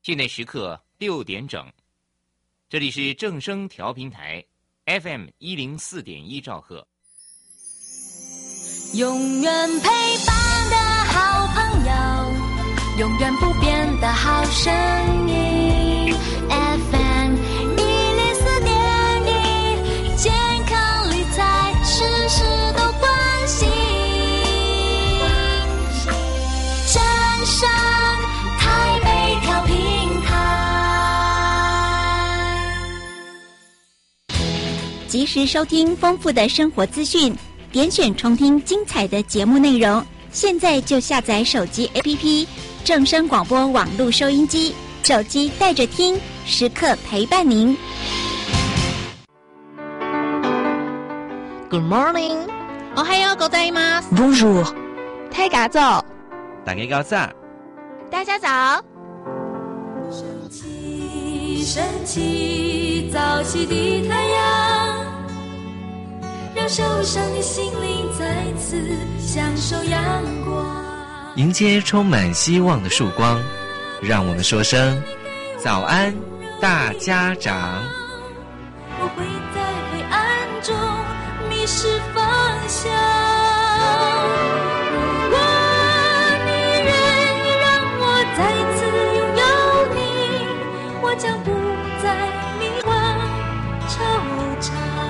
现在时刻6点整，这里是正声调频台 FM 104.1兆赫。 永远陪伴的好朋友，永远不变的好声音 FM 104.1，健康理财事事都关心，正声台北调频台， 及时收听丰富的生活资讯，点选重听精彩的节目内容。现在就下载手机 APP 正声广播网络收音机，手机带着听，时刻陪伴您。 Good morning， おはようございます。 Bonjour， 大家早， 大家早， 大家早。 升起，升起，早起的太阳，让受伤的心灵再次享受阳光， 迎接充满希望的曙光，让我们说声早安，大家长。 我会在黑暗中迷失方向，如果你愿意让我再次拥有你，我将不再迷惘惆怅。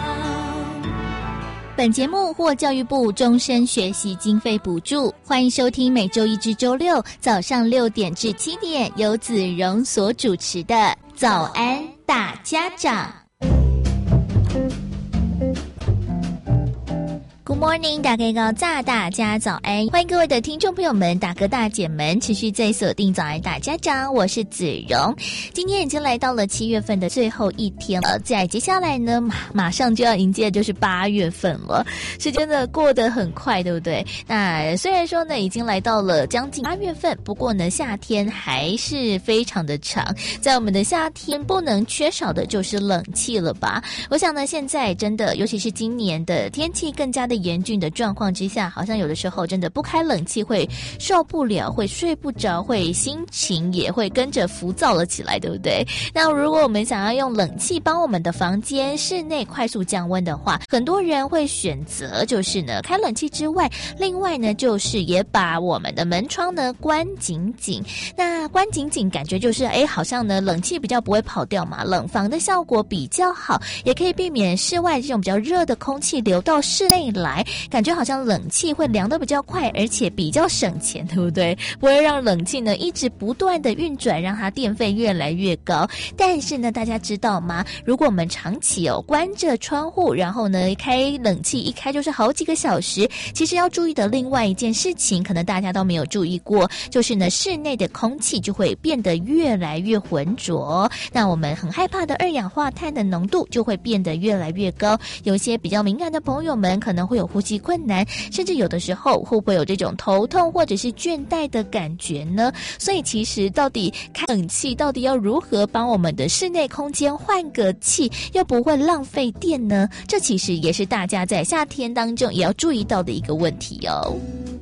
本节目获教育部终身学习经费补助，欢迎收听每周一至周六早上6点至7点由子荣所主持的早安大家长。Good morning， 大家早安！欢迎各位的听众朋友们、大哥大姐们，持续在锁定早安大家长，我是子荣。今天已经来到了7月份的最后一天了，在接下来呢，马上就要迎接的就是8月份了，时间的过得很快，对不对？那虽然说呢，已经来到了将近8月份，不过呢，夏天还是非常的长，在我们的夏天不能缺少的就是冷气了吧？我想呢，现在真的，尤其是今年的天气更加的严峻的状况之下，好像有的时候真的不开冷气会受不了，会睡不着，会心情也会跟着浮躁了起来，对不对？那如果我们想要用冷气帮我们的房间室内快速降温的话，很多人会选择就是呢开冷气之外，另外呢就是也把我们的门窗呢关紧紧。那关紧紧感觉就是好像呢冷气比较不会跑掉嘛，冷房的效果比较好，也可以避免室外这种比较热的空气流到室内来，感觉好像冷气会凉得比较快，而且比较省钱，对不对？不会让冷气呢一直不断的运转，让它电费越来越高。但是呢，大家知道吗？如果我们长期关着窗户，然后呢开冷气一开就是好几个小时，其实要注意的另外一件事情，可能大家都没有注意过，就是呢室内的空气就会变得越来越浑浊，那我们很害怕的二氧化碳的浓度就会变得越来越高。有些比较敏感的朋友们可能会有呼吸困难，甚至有的时候会不会有这种头痛或者是倦怠的感觉呢？所以其实到底开冷气到底要如何帮我们的室内空间换个气，又不会浪费电呢？这其实也是大家在夏天当中也要注意到的一个问题哦。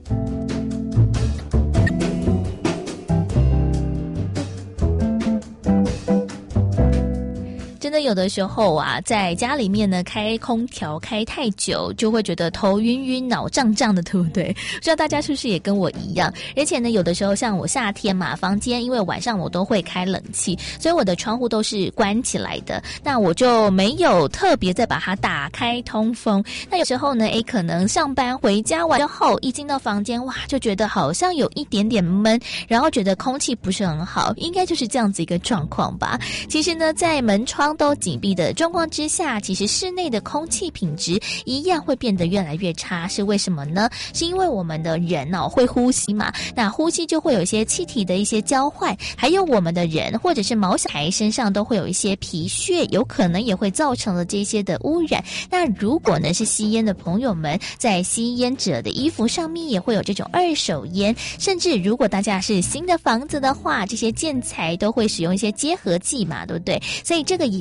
真的有的时候啊，在家里面呢开空调开太久，就会觉得头晕晕、脑胀胀的，对不对？不知道大家是不是也跟我一样？而且呢，有的时候像我夏天嘛，房间因为晚上我都会开冷气，所以我的窗户都是关起来的，那我就没有特别再把它打开通风。那有时候呢，可能上班回家完之后，一进到房间，哇，就觉得好像有一点点闷，然后觉得空气不是很好，应该就是这样子一个状况吧。其实呢，在门窗都紧闭的状况之下，其实室内的空气品质一样会变得越来越差。是为什么呢？是因为我们的人会呼吸嘛，那呼吸就会有一些气体的一些交换，还有我们的人或者是毛小孩身上都会有一些皮屑，有可能也会造成了这些的污染。那如果呢是吸烟的朋友们，在吸烟者的衣服上面也会有这种二手烟，甚至如果大家是新的房子的话，这些建材都会使用一些结合剂嘛，对不对？所以这个也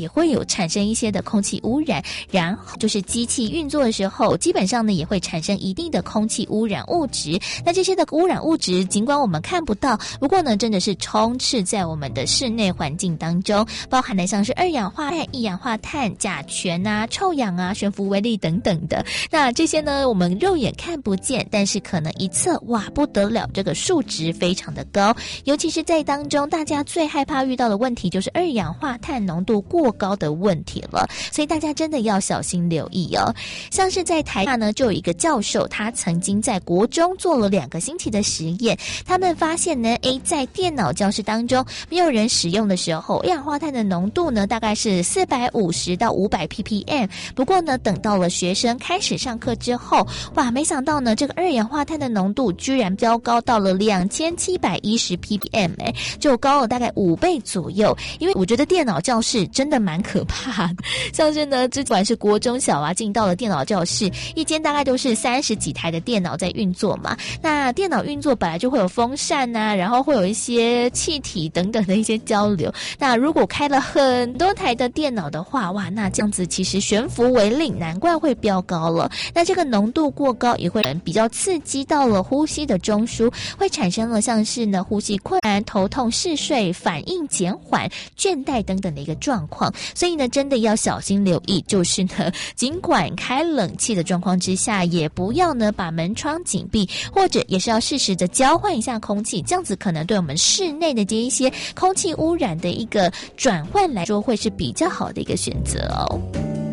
会有产生一些的空气污染，然后就是机器运作的时候，基本上呢也会产生一定的空气污染物质。那这些的污染物质，尽管我们看不到，不过呢真的是充斥在我们的室内环境当中，包含了像是二氧化碳、一氧化碳、甲醛啊、臭氧啊、悬浮微粒等等的。那这些呢我们肉眼看不见，但是可能一测，哇，不得了，这个数值非常的高。尤其是在当中大家最害怕遇到的问题就是二氧化碳浓度过高的问题了，所以大家真的要小心留意哦。像是在台大呢就有一个教授，他曾经在国中做了2个星期的实验，他们发现呢在电脑教室当中没有人使用的时候，二氧化碳的浓度呢大概是450到500 ppm， 不过呢等到了学生开始上课之后，哇，没想到呢这个二氧化碳的浓度居然飙高到了2710 ppm， 就高了大概5倍左右。因为我觉得电脑教室真的蛮可怕的，像是呢不管是国中小啊，进到了电脑教室，一间大概都是30几台的电脑在运作嘛，那电脑运作本来就会有风扇啊，然后会有一些气体等等的一些交流，那如果开了很多台的电脑的话，哇，那这样子其实悬浮微粒难怪会飙高了。那这个浓度过高也会比较刺激到了呼吸的中枢，会产生了像是呢呼吸困难、头痛、嗜睡、反应减缓、倦怠等等的一个状况。所以呢真的要小心留意，就是呢尽管开冷气的状况之下，也不要呢把门窗紧闭，或者也是要适时的交换一下空气，这样子可能对我们室内的这一些空气污染的一个转换来说会是比较好的一个选择哦。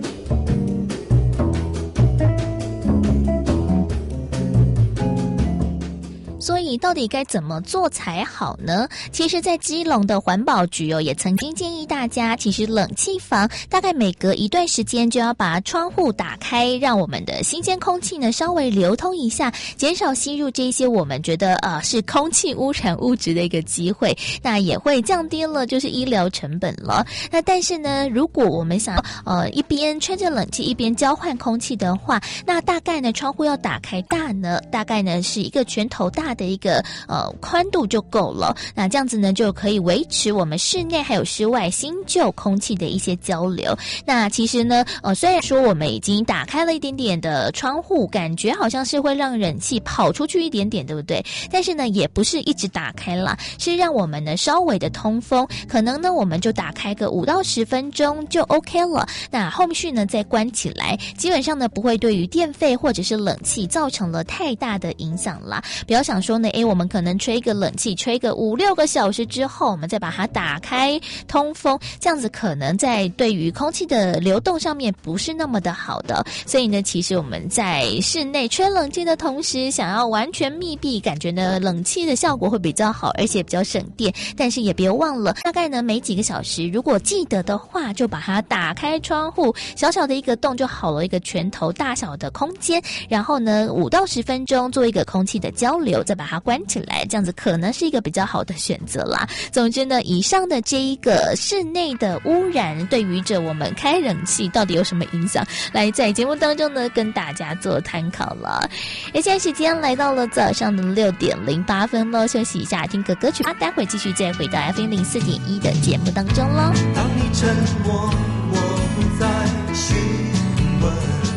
所以到底该怎么做才好呢？其实在基隆的环保局也曾经建议大家，其实冷气房大概每隔一段时间就要把窗户打开，让我们的新鲜空气呢稍微流通一下，减少吸入这些我们觉得是空气污染物质的一个机会，那也会降低了就是医疗成本了。那但是呢，如果我们想一边吹着冷气一边交换空气的话，那大概呢窗户要打开大概呢是一个拳头大的一个宽度就够了。那这样子呢就可以维持我们室内还有室外新旧空气的一些交流。那其实呢虽然说我们已经打开了一点点的窗户，感觉好像是会让冷气跑出去一点点，对不对？但是呢也不是一直打开啦，是让我们呢稍微的通风，可能呢我们就打开个5到10分钟就 OK 了。那后续呢再关起来，基本上呢不会对于电费或者是冷气造成了太大的影响啦。不要想说呢我们可能吹个冷气吹个5-6个小时之后，我们再把它打开通风，这样子可能在对于空气的流动上面不是那么的好的。所以呢其实我们在室内吹冷气的同时，想要完全密闭，感觉呢冷气的效果会比较好，而且比较省电。但是也别忘了，大概呢每几个小时，如果记得的话，就把它打开窗户，小小的一个洞就好了，一个拳头大小的空间，然后呢5到10分钟做一个空气的交流，再把它关起来，这样子可能是一个比较好的选择啦。总之呢，以上的这一个室内的污染对于着我们开冷气到底有什么影响，来在节目当中呢跟大家做参考了。现在时间来到了早上的6点08分咯，休息一下听个歌曲吧，待会继续再回到 FM04.1 的节目当中咯。 当你沉默我不再询问，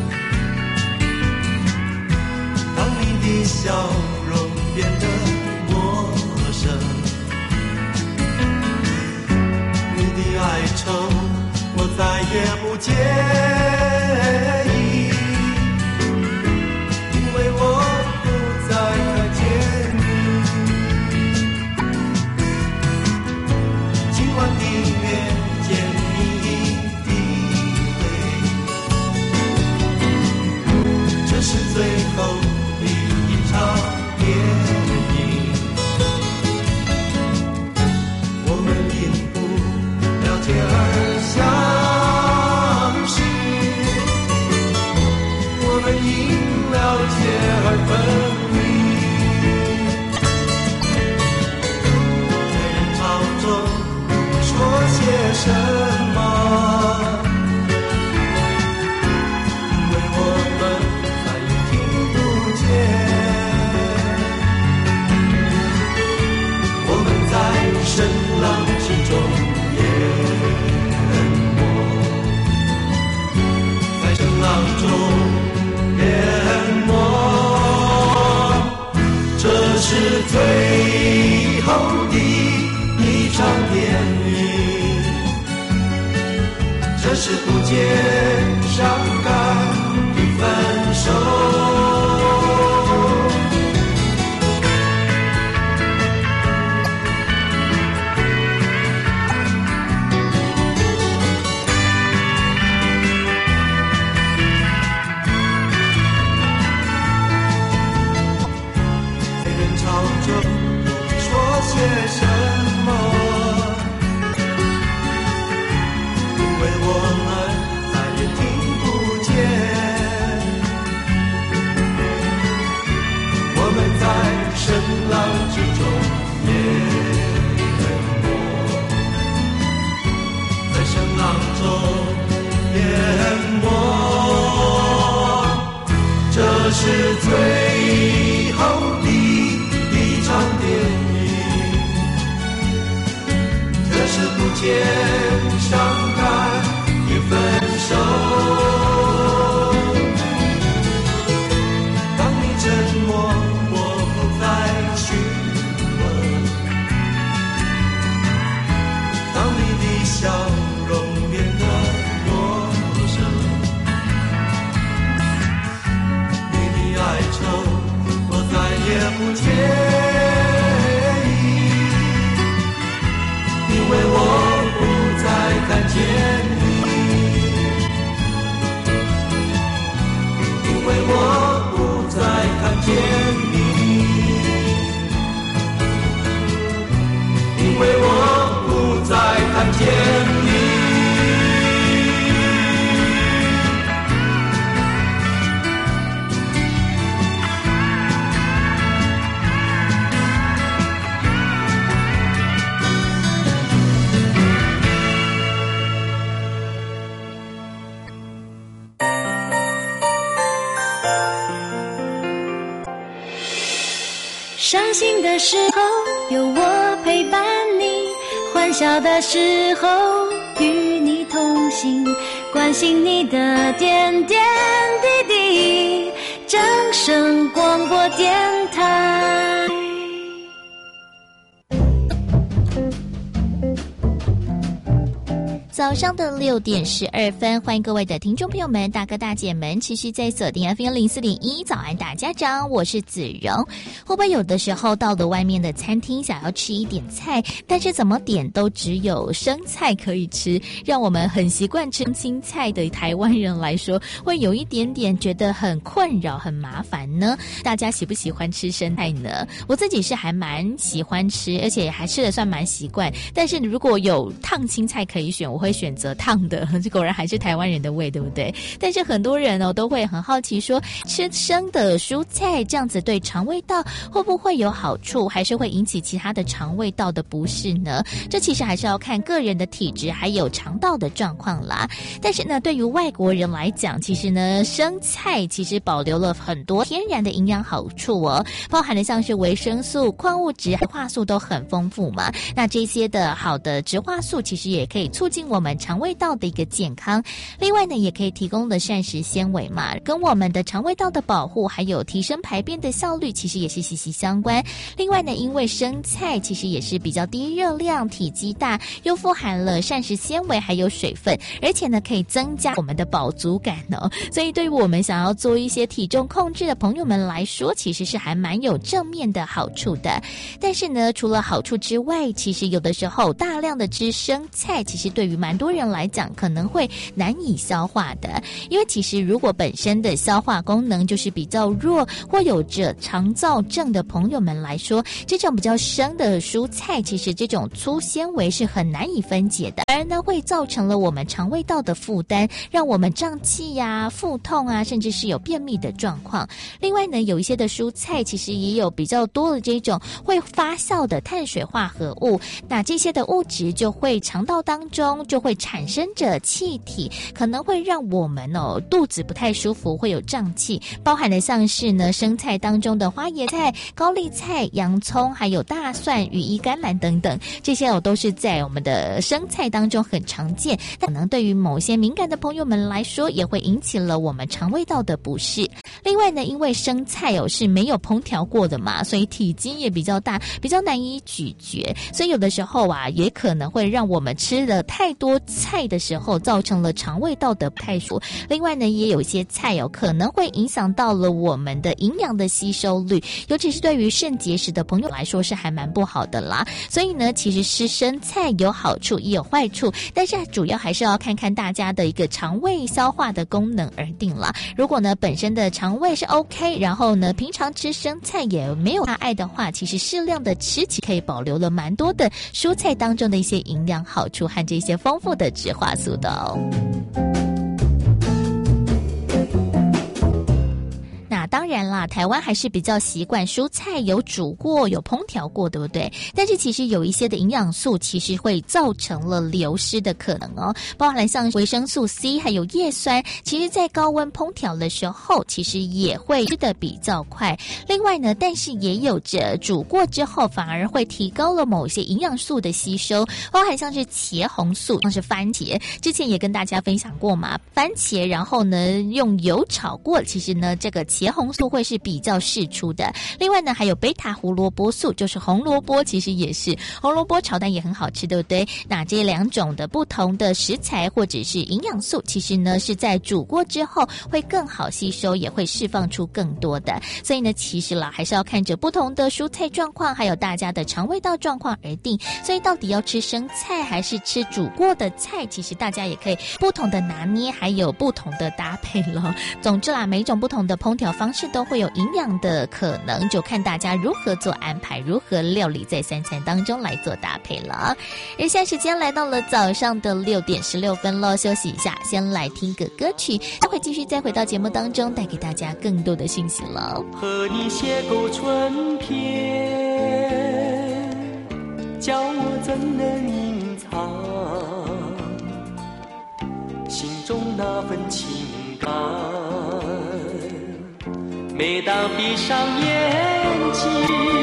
当你的笑容变得陌生，你的哀愁我再也不介意，因为我不再看见你。今晚的月见你一定会，这是最后的一场电影，我们因不了解而相识，我们因了解而分离，在人潮中说些什么，因为我们再也听不见，我们在声浪之中淹没。 最后的一场电影，这是不见伤感的分手。些什么？因为我们再也听不见，我们在声浪之中淹没，在声浪中淹没，这是最后的一场电影。这是不见伤感的分手。当你沉默，我不再询问；当你的笑容变得陌生，你的哀愁我再也不见。因为我不再看见你，因为我不再看见你，因为我不再看见你。 伤心的时候有我陪伴你，欢笑的时候与你同行，关心你的点点滴滴。正声广播电台。 早上的6点12分，欢迎各位的听众朋友们、大哥大姐们持续在锁定 FM04.1早安大家长，我是子荣。会不会有的时候到了外面的餐厅想要吃一点菜，但是怎么点都只有生菜可以吃，让我们很习惯吃青菜的台湾人来说，会有一点点觉得很困扰、很麻烦呢？大家喜不喜欢吃生菜呢？我自己是还蛮喜欢吃，而且还吃得算蛮习惯。但是如果有烫青菜可以选，我会选择烫的，这果然还是台湾人的味，对不对？但是很多人都会很好奇说，吃生的蔬菜这样子对肠胃道会不会有好处，还是会引起其他的肠胃道的不适呢？这其实还是要看个人的体质还有肠道的状况啦。但是呢，对于外国人来讲，其实呢，生菜其实保留了很多天然的营养好处哦，包含的像是维生素、矿物质、植化素都很丰富嘛。那这些的好的植化素其实也可以促进我们肠胃道的一个健康，另外呢，也可以提供的膳食纤维嘛，跟我们的肠胃道的保护还有提升排便的效率其实也是息息相关。另外呢，因为生菜其实也是比较低热量、体积大，又富含了膳食纤维还有水分，而且呢可以增加我们的饱足感哦。所以对于我们想要做一些体重控制的朋友们来说，其实是还蛮有正面的好处的。但是呢，除了好处之外，其实有的时候大量的吃生菜，其实对于蛮多人来讲可能会难以消化的。因为其实如果本身的消化功能就是比较弱，或有着肠燥症的朋友们来说，这种比较生的蔬菜，其实这种粗纤维是很难以分解的，而呢会造成了我们肠胃道的负担，让我们胀气呀、腹痛啊，甚至是有便秘的状况。另外呢，有一些的蔬菜其实也有比较多的这种会发酵的碳水化合物，那这些的物质就会肠道当中就会产生着气体，可能会让我们肚子不太舒服，会有胀气，包含的像是呢生菜当中的花椰菜、高丽菜、洋葱，还有大蒜、羽衣甘蓝等等，这些都是在我们的生菜当中很常见，但可能对于某些敏感的朋友们来说，也会引起了我们肠胃道的不适。另外呢，因为生菜是没有烹调过的嘛，所以体积也比较大，比较难以咀嚼，所以有的时候也可能会让我们吃了太多菜的时候，造成了肠胃道的不太舒服。另外呢，也有一些菜可能会影响到了我们的营养的吸收率，尤其是对于肾结石的朋友来说是还蛮不好的啦。所以呢，其实吃生菜有好处也有坏处，但是主要还是要看看大家的一个肠胃消化的功能而定啦。如果呢本身的肠胃是 OK， 然后呢平常吃生菜也没有大碍的话，其实适量的吃起可以保留了蛮多的蔬菜当中的一些营养好处和这些丰富的植化素的那当然啦，台湾还是比较习惯蔬菜有煮过有烹调过，对不对？但是其实有一些的营养素其实会造成了流失的可能包含像维生素 C 还有叶酸，其实在高温烹调的时候其实也会吃得比较快。另外呢，但是也有着煮过之后反而会提高了某些营养素的吸收，包含像是茄红素，像是番茄，之前也跟大家分享过嘛，番茄然后呢用油炒过，其实呢这个茄红素会是比较释出的。另外呢还有贝塔胡萝卜素，就是红萝卜，其实也是红萝卜炒蛋也很好吃，对不对？那这两种的不同的食材或者是营养素，其实呢是在煮过之后会更好吸收，也会释放出更多的。所以呢其实啦还是要看着不同的蔬菜状况还有大家的肠胃道状况而定，所以到底要吃生菜还是吃煮过的菜，其实大家也可以不同的拿捏，还有不同的搭配了。总之啦，每一种不同的烹调方式都会有营养的可能，就看大家如何做安排，如何料理在三餐当中来做搭配了。而现在时间来到了早上的6点16分了，休息一下，先来听个歌曲，待会继续再回到节目当中，带给大家更多的讯息了。 和你邂逅春天，叫我怎能隐藏心中那份情感。每当闭上眼睛，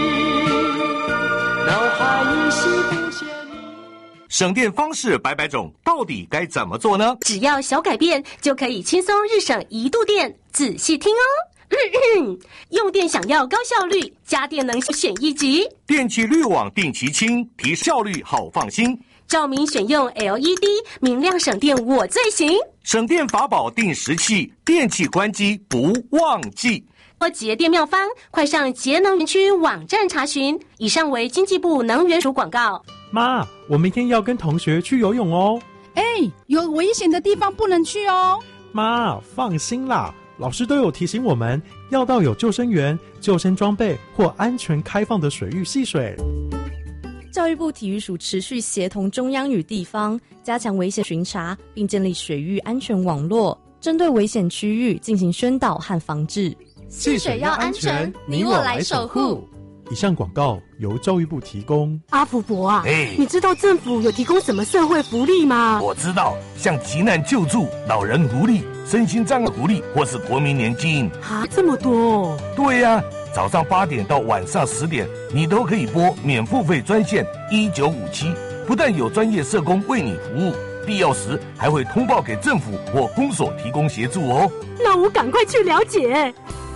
脑海依稀浮现你。 省电方式百百种，到底该怎么做呢？ 只要小改变，就可以轻松日省1度电。仔细听哦。用电想要高效率，家电能选一级。 电器滤网定期清，提效率好放心。 照明选用 LED， 明亮省电我最行。 省电法宝定时器，电器关机不忘记。 节电妙方，快上节能园区网站查询。以上为经济部能源署广告。 妈，我明天要跟同学去游泳哦。 有危险的地方不能去哦。 妈，放心啦，老师都有提醒我们要到有救生员、救生装备或安全开放的水域戏水。 教育部体育署持续协同中央与地方，加强危险巡查，并建立水域安全网络，针对危险区域进行宣导和防治。 戏水要安全，你我来守护。 以上广告由教育部提供。 阿福伯啊，你知道政府有提供什么社会福利吗？ 我知道，像急难救助、老人福利、身心障碍福利，或是国民年金。 这么多？ 对呀，早上8点到晚上10点，你都可以拨免付费专线1957，不但有专业社工为你服务，必要时还会通报给政府或公所提供协助哦。 那我赶快去了解。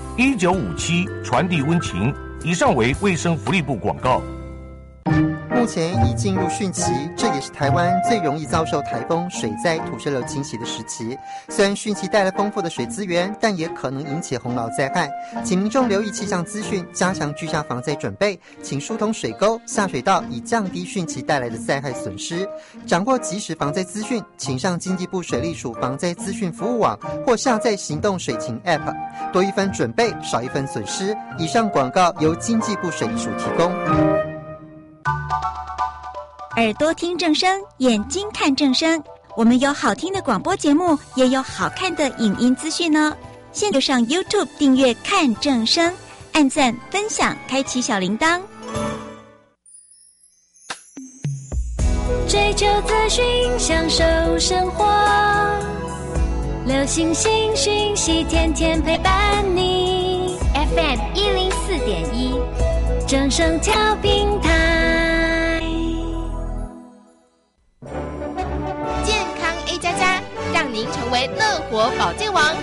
1957传递温情。以上为卫生福利部广告。 目前已进入汛期，这也是台湾最容易遭受台风、水灾、土石流侵袭的时期。虽然汛期带来丰富的水资源，但也可能引起洪涝灾害，请民众留意气象资讯，加强居家防灾准备，请疏通水沟、下水道，以降低汛期带来的灾害损失。掌握即时防灾资讯，请上经济部水利署防灾资讯服务网或下载行动水情 App， 多一分准备，少一分损失。以上广告由经济部水利署提供。 耳朵听正声，眼睛看正声。我们有好听的广播节目，也有好看的影音资讯呢。现在就上 YouTube 订阅看正声，按赞、分享，开启小铃铛。 追求资讯，享受生活，流星星讯息，天天陪伴你。FM 104.1，正声调频台。 健康 A 加加，让您成为乐活保健王。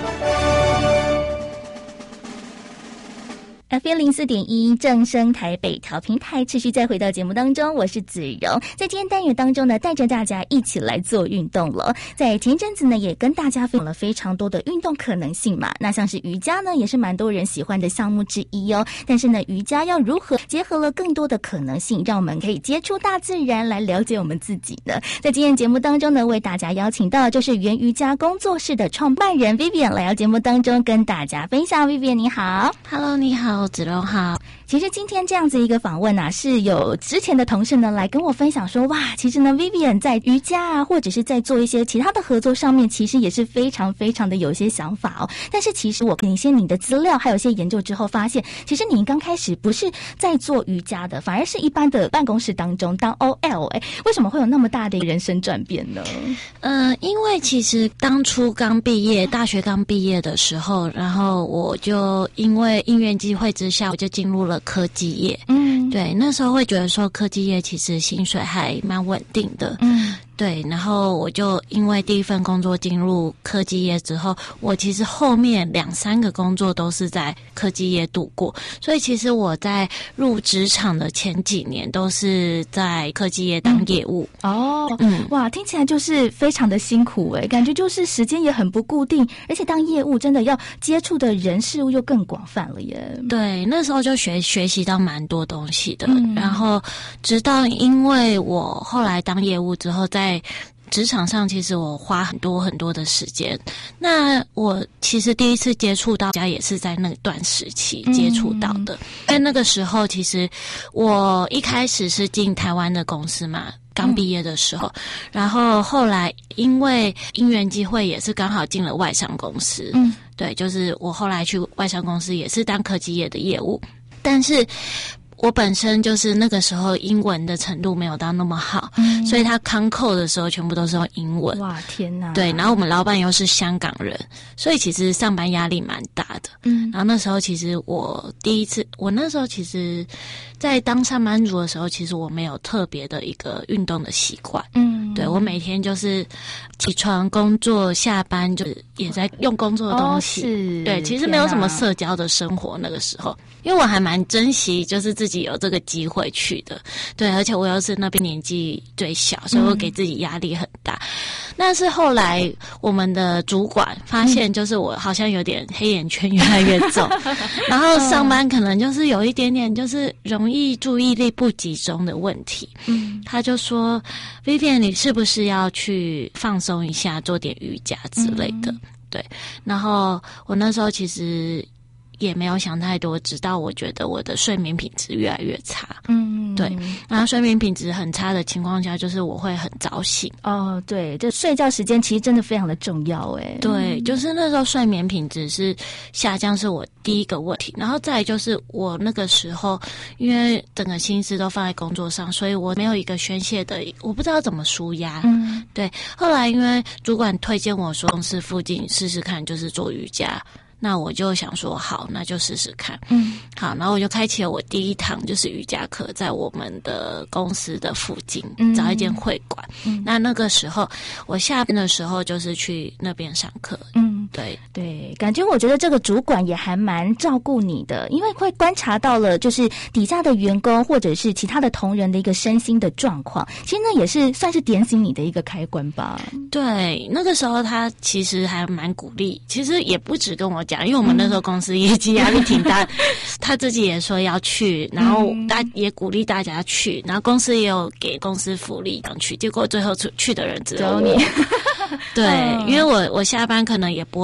FM 104.1正声台北调频台，持续再回到节目当中，我是子荣。在今天单元当中呢，带着大家一起来做运动了。在前阵子呢，也跟大家分享了非常多的运动可能性嘛。那像是瑜伽呢，也是蛮多人喜欢的项目之一哦。但是呢，瑜伽要如何结合了更多的可能性，让我们可以接触大自然，来了解我们自己呢？在今天节目当中呢，为大家邀请到就是原瑜伽工作室的创办人 Vivian 来到节目当中跟大家分享。Vivian 你好。 Hello， 你好，子荣好。 其实今天这样子一个访问啊，是有之前的同事呢来跟我分享说，哇，其实呢 Vivian 在瑜伽啊，或者是在做一些其他的合作上面，其实也是非常非常的有一些想法哦。但是其实我看一些你的资料，还有一些研究之后，发现其实你刚开始不是在做瑜伽的，反而是一般的办公室当中当 OL。为什么会有那么大的人生转变呢？ 因为其实当初刚毕业，大学刚毕业的时候，然后我就因为因缘机会之下，我就进入了科技业。对，那时候会觉得说科技业其实薪水还蛮稳定的。对，然后我就因为第一份工作进入科技业之后，我其实后面2-3个工作都是在科技业度过，所以其实我在入职场的前几年都是在科技业当业务。 哇，听起来就是非常的辛苦感觉就是时间也很不固定，而且当业务真的要接触的人事物又更广泛了耶。 对，那时候就学习到蛮多东西的。然后直到因为我后来当业务之后，在职场上其实我花很多的时间。那我其实第一次接触到家也是在那段时期接触到的。在那个时候其实我一开始是进台湾的公司嘛，刚毕业的时候，然后后来因为因缘机会也是刚好进了外商公司。对，就是我后来去外商公司也是当科技业的业务，但是我本身就是那个时候英文的程度没有到那么好，所以他康扣的时候全部都是用英文。 哇，天哪！ 对，然后我们老板又是香港人，所以其实上班压力蛮大的。然后那时候其实我那时候其实在当上班族的时候，其实我没有特别的一个运动的习惯。对，我每天就是起床工作，下班就是也在用工作的东西。对，其实没有什么社交的生活那个时候，因为我还蛮珍惜就是自己有这个机会去的。对，而且我又是那边年纪最小，所以我给自己压力很大。但是后来我们的主管发现，就是我好像有点黑眼圈越来越重，然后上班可能就是有一点点就是容易注意力不集中的问题。他就说 Vivian 你是不是要去放松一下，做点瑜伽之类的。对，然后我那时候其实也没有想太多，直到我觉得我的睡眠品质越来越差。对，然后睡眠品质很差的情况下，就是我会很早醒。 对，这睡觉时间其实真的非常的重要对，就是那时候睡眠品质是下降，是我第一个问题。然后再来就是我那个时候因为整个心思都放在工作上，所以我没有一个宣泄的，我不知道怎么抒压。对，后来因为主管推荐我说公司附近试试看，就是做瑜伽。那我就想说好，那就试试看。好，然后我就开启了我第一堂就是瑜伽课，在我们的公司的附近找一间会馆。那个时候我下班的时候就是去那边上课。 对，感觉我觉得这个主管也还蛮照顾你的，因为会观察到了就是底下的员工或者是其他的同仁的一个身心的状况，其实那也是算是点醒你的一个开关吧。 对，那个时候他其实还蛮鼓励，其实也不止跟我讲，因为我们那时候公司业绩压力挺大，他自己也说要去，然后也鼓励大家去，然后公司也有给公司福利想去，结果最后去的人只有你。对，因为我下班可能也不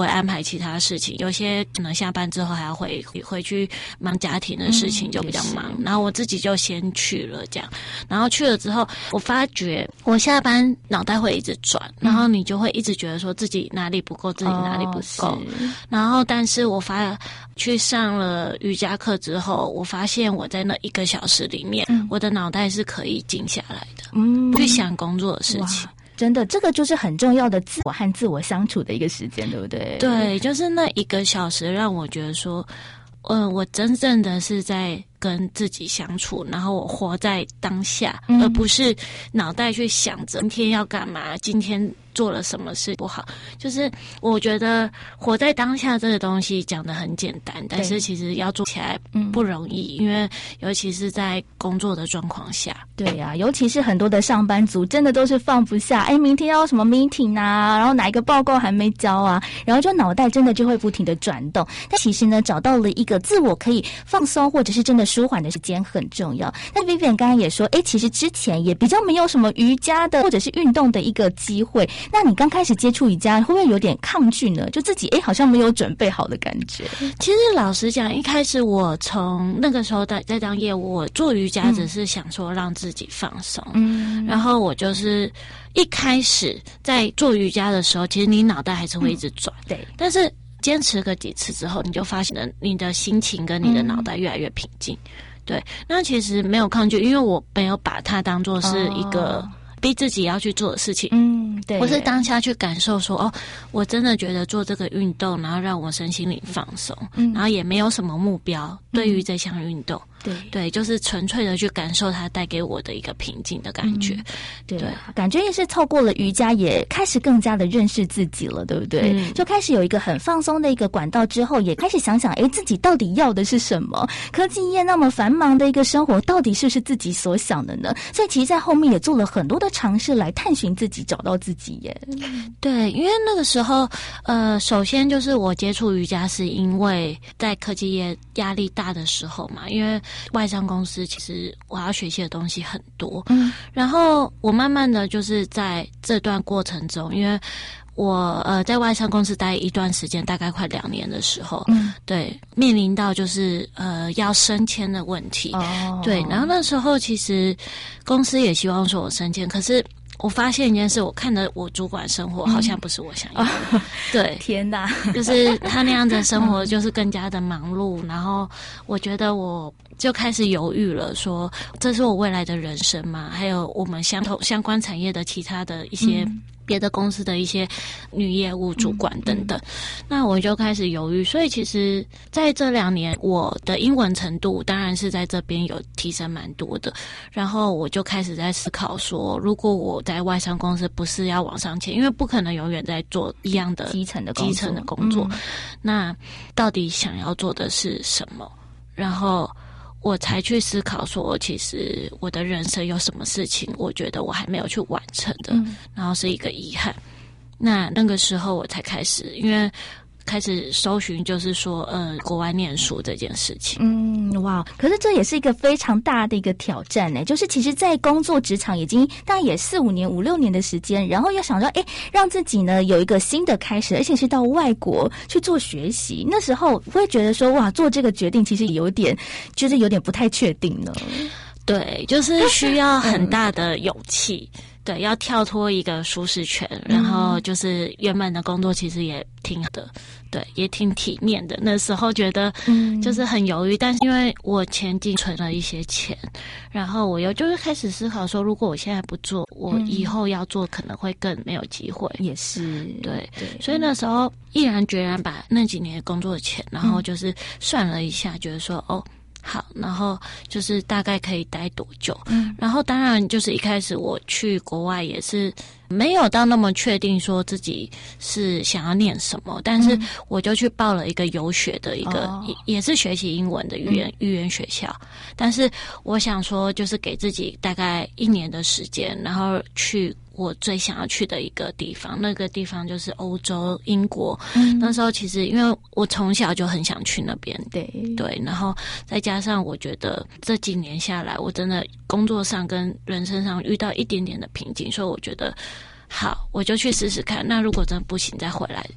会安排其他事情，有些可能下班之后还要回去忙家庭的事情，就比较忙。然后我自己就先去了这样，然后去了之后，我发觉我下班脑袋会一直转，然后你就会一直觉得说自己哪里不够，自己哪里不够。然后但是我去上了瑜伽课之后，我发现我在那1个小时里面，我的脑袋是可以静下来的，去想工作的事情。 真的，这个就是很重要的自我和自我相处的一个时间，对不对？ 对，就是那1个小时让我觉得说，我真正的是在跟自己相处，然后我活在当下，而不是脑袋去想着今天要干嘛，今天做了什么事不好。就是我觉得活在当下这个东西讲得很简单，但是其实要做起来不容易，因为尤其是在工作的状况下。 对啊，尤其是很多的上班族真的都是放不下，明天要什么 meeting 啊，然后哪一个报告还没交啊，然后就脑袋真的就会不停的转动。但其实呢，找到了一个自我可以放松或者是真的舒缓的时间很重要。那 Vivian 刚刚也说，其实之前也比较没有什么瑜伽的或者是运动的一个机会。那你刚开始接触瑜伽，会不会有点抗拒呢？就自己好像没有准备好的感觉。 其实老实讲，一开始我从那个时候在当业务，我做瑜伽只是想说让自己放松。然后我就是一开始在做瑜伽的时候，其实你脑袋还是会一直转。对，但是坚持个几次之后，你就发现你的心情跟你的脑袋越来越平静。对，那其实没有抗拒，因为我没有把它当作是一个逼自己要去做的事情。对，我是当下去感受说，我真的觉得做这个运动，然后让我身心灵放松，然后也没有什么目标对于这项运动。对，就是纯粹的去感受它带给我的一个平静的感觉。 对，感觉也是透过了瑜伽，也开始更加的认识自己了，对不对？就开始有一个很放松的一个管道之后，也开始想想，自己到底要的是什么？科技业那么繁忙的一个生活，到底是不是自己所想的呢？所以其实在后面也做了很多的尝试来探寻自己，找到自己耶。 对，因为那个时候，首先就是我接触瑜伽是因为在科技业压力大的时候嘛，因为外商公司其实我要学习的东西很多，然后我慢慢的就是在这段过程中，因为我在外商公司待一段时间，大概快2年的时候，对，面临到就是要升迁的问题，对，然后那时候其实公司也希望说我升迁，可是我发现一件事，我看着我主管生活好像不是我想要的。对， 天哪， 就是他那样的生活就是更加的忙碌，然后我觉得我就开始犹豫了，说这是我未来的人生吗？还有我们相关产业的其他的一些别的公司的一些女业务主管等等，那我就开始犹豫。所以其实在这2年，我的英文程度当然是在这边有提升蛮多的，然后我就开始在思考说，如果我在外商公司不是要往上前，因为不可能永远在做一样的基层的工作，那到底想要做的是什么？然后我才去思考说，其实我的人生有什么事情我觉得我还没有去完成的，然后是一个遗憾。那个时候我才开始，因为开始搜寻就是说国外念书这件事情。 哇，可是这也是一个非常大的一个挑战呢，就是其实在工作职场已经大概也4-5年5-6年的时间，然后要想到让自己呢有一个新的开始，而且是到外国去做学习，那时候会觉得说，哇，做这个决定其实有点不太确定呢。 对，就是需要很大的勇气。对，要跳脱一个舒适圈，然后就是原本的工作其实也挺好的，对，也挺体面的。那时候觉得就是很犹豫，但是因为我前进存了一些钱，然后我又就是开始思考说，如果我现在不做，我以后要做可能会更没有机会。 也是， 对，所以那时候毅然决然把那几年工作的钱，然后就是算了一下，觉得说好，然后就是大概可以待多久？然后当然就是一开始我去国外也是没有到那么确定说自己是想要念什么，但是我就去报了一个游学的一个也是学习英文的语言学校，但是我想说就是给自己大概1年的时间，然后去我最想要去的一个地方，那个地方就是欧洲英国。那时候其实因为我从小就很想去那边，对，然后再加上我觉得这几年下来，我真的工作上跟人生上遇到一点点的瓶颈，所以我觉得好，我就去试试看。那如果真的不行，再回来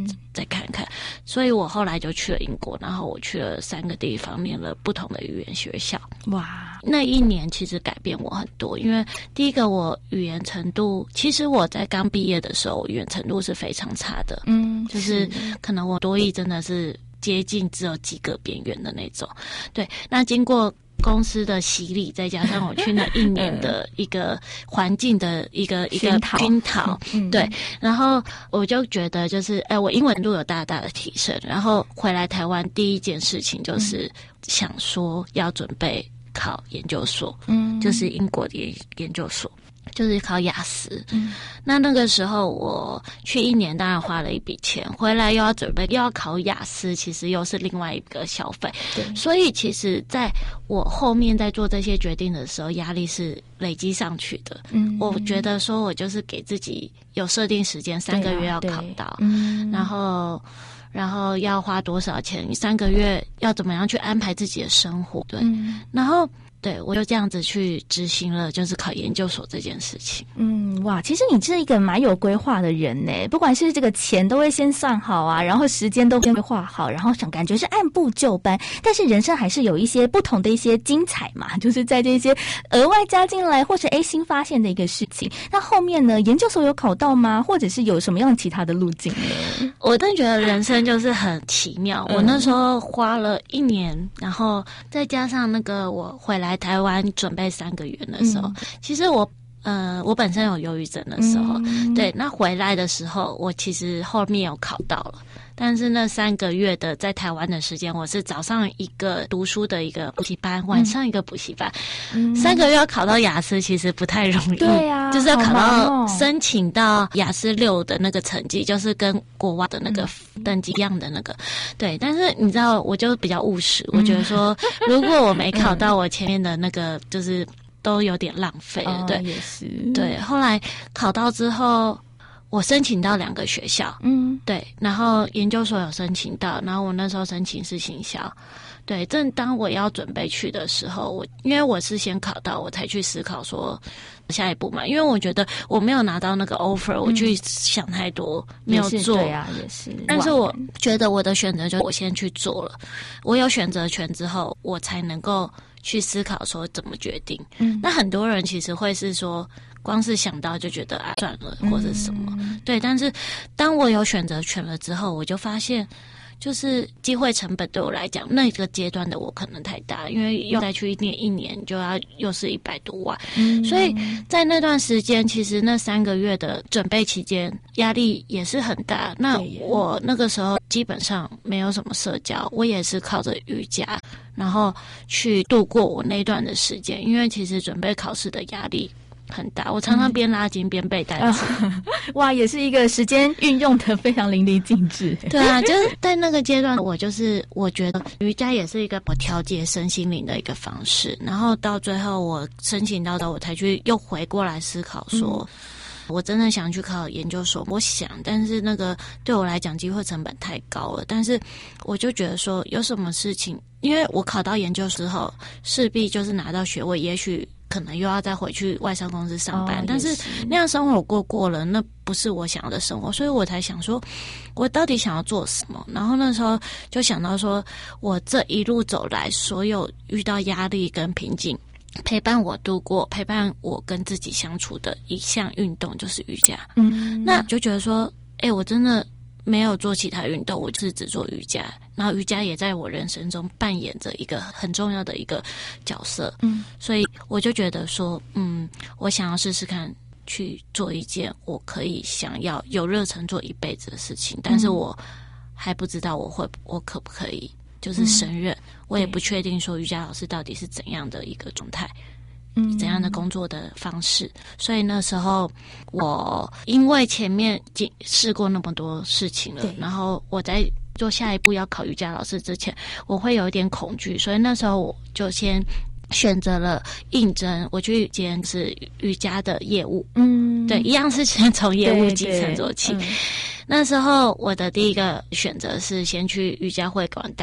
再看看。所以我后来就去了英国，然后我去了3个地方，念了不同的语言学校。 哇， 那一年其实改变我很多，因为第一个我语言程度，其实我在刚毕业的时候，语言程度是非常差的，就是可能我多益真的是接近只有及格边缘的那种。对，那经过公司的洗礼，再加上我去那1年的一个环境的一个熏陶，对，然后我就觉得就是我英文度有大大的提升，然后回来台湾第一件事情就是想说要准备考研究所，就是英国的研究所，就是考雅思。那个时候我去1年，当然花了一笔钱，回来又要准备又要考雅思，其实又是另外一个消费。所以其实在我后面在做这些决定的时候，压力是累积上去的。我觉得说我就是给自己有设定时间，3个月要考到，然后要花多少钱，3个月要怎么样去安排自己的生活，对，然后对，我就这样子去执行了，就是考研究所这件事情。 哇，其实你是一个蛮有规划的人呢，不管是这个钱都会先算好啊，然后时间都会规划好，然后感觉是按部就班。但是人生还是有一些不同的一些精彩嘛，就是在这些额外加进来或是新发现的一个事情。那后面呢，研究所有考到吗？或者是有什么样其他的路径呢？ 我真的觉得人生就是很奇妙。我那时候花了1年，然后再加上那个我回来台湾准备3个月的时候，其实我本身有忧郁症的时候，对，那回来的时候，我其实后面有考到了，但是那3个月的在台湾的时间，我是早上一个读书的一个补习班，晚上一个补习班，3个月要考到雅思其实不太容易， 对啊， 就是要考到申请到雅思6的那个成绩，就是跟国外的那个等级一样的那个，对，但是你知道，我就比较务实，我觉得说，如果我没考到我前面的那个，就是都有点浪费了，对， 也是， 对，后来考到之后。我申请到2个学校，对，然后研究所有申请到，然后我那时候申请是行销，对，正当我要准备去的时候，因为我是先考到，我才去思考说下一步嘛，因为我觉得我没有拿到那个 offer，我去想太多，没有做， 对啊，也是， 但是我觉得我的选择就是我先去做了，我有选择权之后，我才能够去思考说怎么决定。那很多人其实会是说。光是想到就觉得算了或者什么，对。但是当我有选择权了之后，我就发现，就是机会成本对我来讲，那个阶段的我可能太大，因为又再去念1年，就要又是100多万，所以在那段时间，其实那3个月的准备期间，压力也是很大。那我那个时候基本上没有什么社交，我也是靠着瑜伽，然后去度过我那段的时间，因为其实准备考试的压力。很大，我常常边拉筋边背单词， 哇，也是一个时间运用的非常淋漓尽致。 对啊，就是在那个阶段，我觉得瑜伽也是一个我调节身心灵的一个方式。然后到最后我申请到的，我才去又回过来思考说，我真的想去考研究所，我想，但是那个对我来讲机会成本太高了。但是我就觉得说，有什么事情，因为我考到研究之后，势必就是拿到学位，也许。可能又要再回去外商公司上班，但是那样生活过了，那不是我想要的生活，所以我才想说，我到底想要做什么？然后那时候就想到说，我这一路走来，所有遇到压力跟瓶颈，陪伴我度过，陪伴我跟自己相处的一项运动就是瑜伽。那就觉得说，我真的。没有做其他运动，我就是只做瑜伽，然后瑜伽也在我人生中扮演着一个很重要的一个角色。所以我就觉得说，我想要试试看去做一件我可以想要有热忱做一辈子的事情，但是我还不知道我可不可以就是胜任，我也不确定说瑜伽老师到底是怎样的一个状态。怎样的工作的方式，所以那时候我因为前面试过那么多事情了，然后我在做下一步要考瑜伽老师之前，我会有一点恐惧，所以那时候我就先选择了应征，我去兼职瑜伽的业务。对，一样是先从业务基层做起。那时候我的第一个选择是先去瑜伽会馆当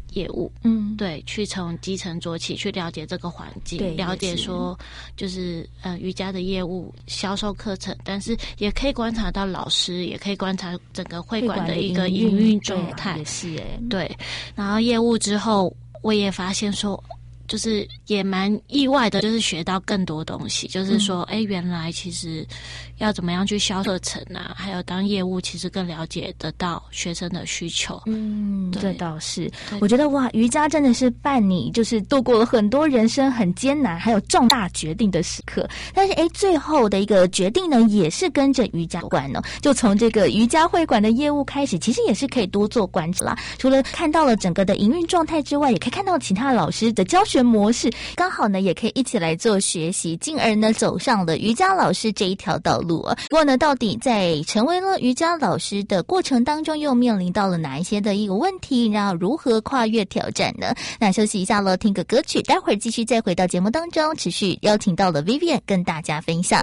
业务，对，去从基层做起，去了解这个环境，了解说就是瑜伽的业务、销售课程，但是也可以观察到老师，也可以观察整个会馆的一个营运状态，也是对。然后业务之后，我也发现说。就是也蛮意外的，就是学到更多东西，就是说，原来其实要怎么样去销课程啊，还有当业务，其实更了解得到学生的需求。 这倒是，我觉得哇，瑜伽真的是伴你就是度过了很多人生很艰难还有重大决定的时刻。但是最后的一个决定呢，也是跟着瑜伽有关哦。就从这个瑜伽会馆的业务开始，其实也是可以多做观察啦。除了看到了整个的营运状态之外，也可以看到其他老师的教学模式，刚好呢也可以一起来做学习，进而呢走上了瑜伽老师这一条道路啊。不过呢，到底在成为了瑜伽老师的过程当中，又面临到了哪一些的一个问题，然后如何跨越挑战呢？那休息一下咯，听个歌曲，待会儿继续再回到节目当中，持续邀请到了 Vivian 跟大家分享。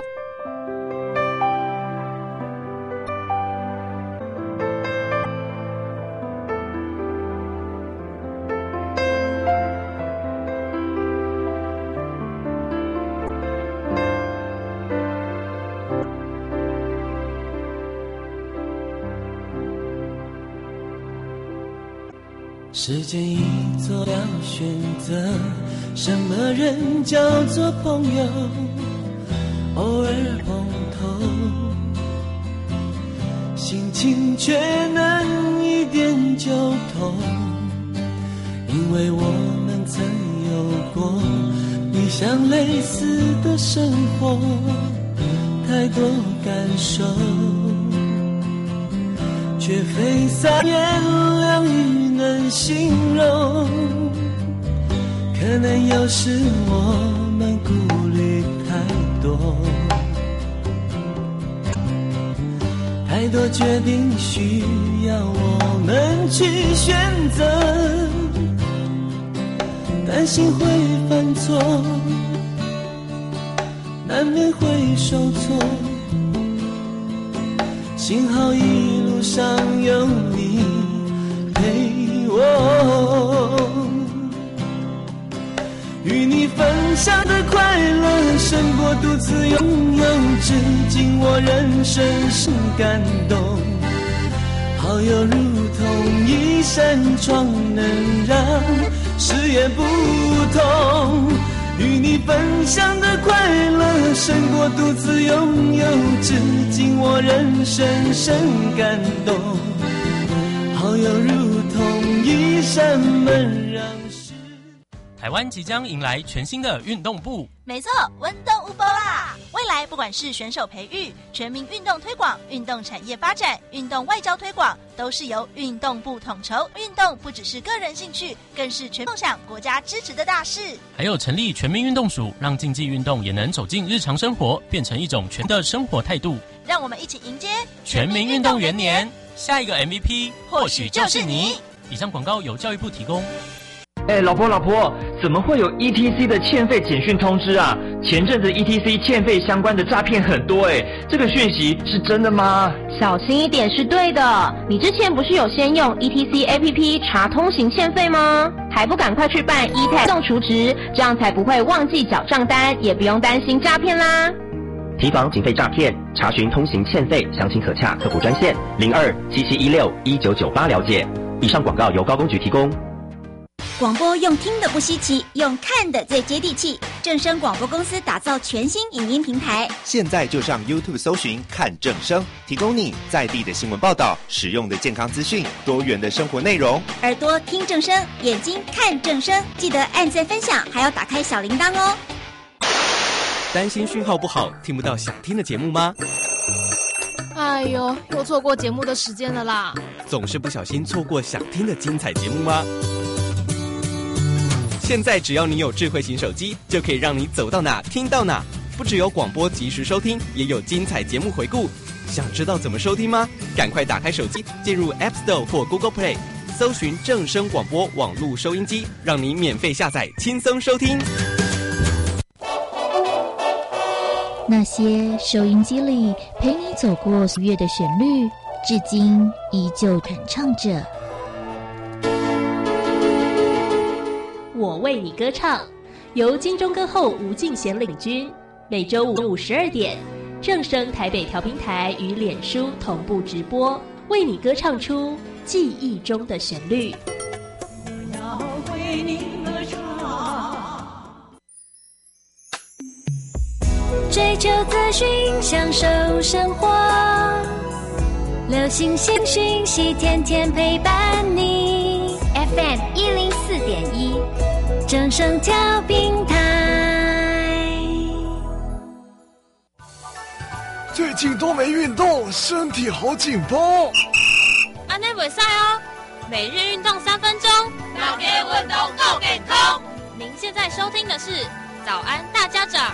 时间已做了选择，什么人叫做朋友？偶尔碰头，心情却能一点就通。因为我们曾有过理想类似的生活，太多感受，却非三言两语能形容。可能有时我们顾虑太多，太多决定需要我们去选择，担心会犯错，难免会受挫，幸好一路上有你陪我，与你分享的快乐胜过独自拥有，至今我仍深深感动。好友如同一扇窗，能让视野不同，与你分享的快乐胜过独自拥有，至今我仍深深感动。好友如同一扇门，让台湾即将迎来全新的运动部。 没错，温动无波啦！未来不管是选手培育、全民运动推广、运动产业发展、运动外交推广，都是由运动部统筹。运动不只是个人兴趣，更是全梦想国家支持的大事。 还有成立全民运动署，让竞技运动也能走进日常生活，变成一种全的生活态度。 让我们一起迎接全民运动元年，下一个 MVP 或许就是你。以上广告由教育部提供。 老婆，怎么会有 ETC 的欠费简讯通知啊？前阵子 ETC 欠费相关的诈骗很多这个讯息是真的吗？ 小心一点是对的。你之前不是有先用 ETC APP 查通行欠费吗？还不赶快去办 eTax 自动储值，这样才不会忘记缴账单，也不用担心诈骗啦。 提防警费诈骗，查询通行欠费，详情可洽客服专线0277161998了解。以上广告由高公局提供。 广播用听的不稀奇，用看的最接地气。正声广播公司打造全新影音平台， 现在就上 YouTube 搜寻看正声，提供你在地的新闻报道、实用的健康资讯、多元的生活内容。 耳朵听正声，眼睛看正声，记得按赞分享，还要打开小铃铛哦。 担心讯号不好，听不到想听的节目吗？ 哎呦，又错过节目的时间了啦！ 总是不小心错过想听的精彩节目吗？现在只要你有智慧型手机，就可以让你走到哪听到哪。不只有广播及时收听，也有精彩节目回顾。想知道怎么收听吗？赶快打开手机，进入 App Store 或 Google Play， 搜寻正声广播网络收音机，让你免费下载，轻松收听。 那些收音机里陪你走过岁月的旋律，至今依旧传唱着。 我为你歌唱，由金钟歌后吴敬贤领军，每周五中午12点，正声台北调频台与脸书同步直播，为你歌唱出记忆中的旋律。 我要为你歌唱，追求资讯，享受生活，流行新讯息，天天陪伴你。FM 104.1，正声调频台。 最近都没运动，身体好紧绷。 安内袂使哦，每日运动3分钟，大家运动够健康。您现在收听的是早安大家长。